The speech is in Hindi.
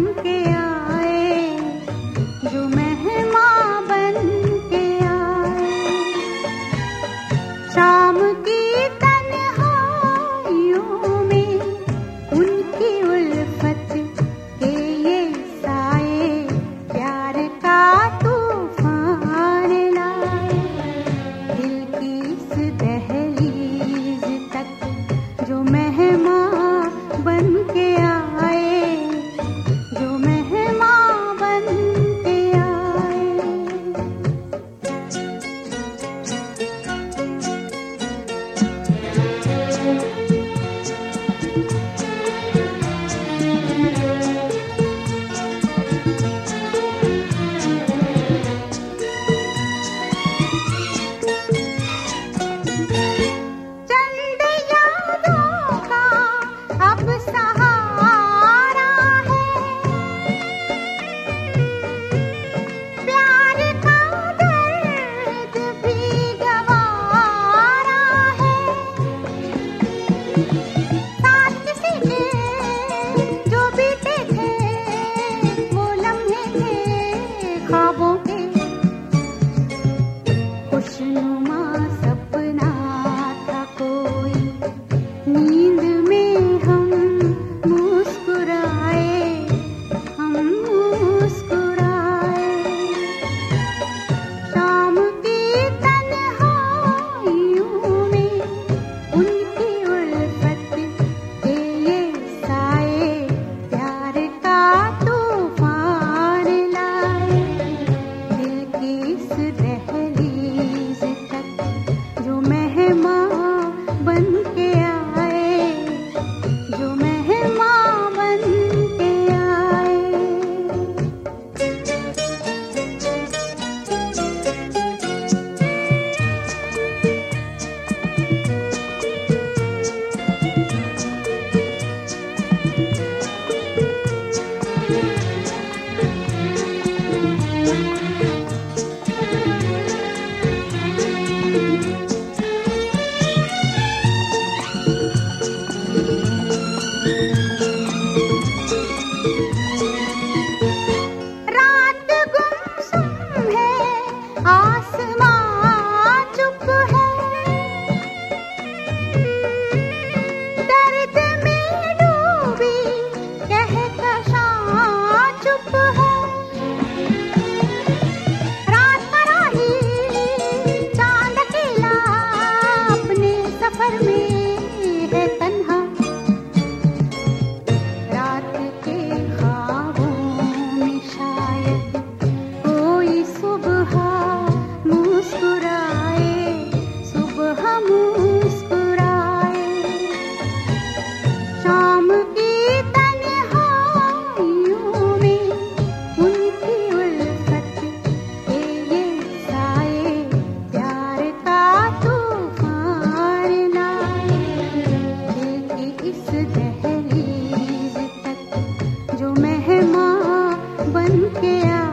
के आए, जो मेहमान बन के आए। शाम की तन्हाइयों में उनकी उल्फत के ये साए प्यार का तूफान लाए। दिल की इस दहलीज तक जो मेहमान बन के आए, जो मेहमान बन के आए। चंद यादों का अब सहारा है, प्यार का दर्द भी गवारा है। साथ किसी के जो बीते थे वो लम्हे थे ख्वाबों के, खुशनुमा सपना था कोई, नींद में हम मुस्कुराए, हम मुस्कुराए। शाम की तन्हाइयों में उनकी उल्फत के ये साए प्यार का तूफान लाए। दिल की इस दहलीज तक जो मेहमान बन के आए, जो मेहमान बन के आए। रात गुमसुम है, आसमां चुप है, दर्द में डूबी कहकशां चुप है। रात का राही चांद अकेला अपने सफर में है तन्हा, रात के ख्वाबों में शायद कोई सुबह मुस्कुराए, सुबह मुस्कुराए। शाम की तन्हाइयों में उनकी उल्फत के ये साए प्यार का तूफान लाए। दिल की इस दहलीज तक जो मेहमान बन के आए,